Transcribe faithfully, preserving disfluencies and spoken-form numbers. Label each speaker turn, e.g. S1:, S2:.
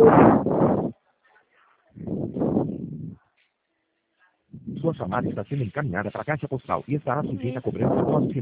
S1: Sua chamada está sendo encaminhada para a caixa postal e estará sujeita a cobrança após o final.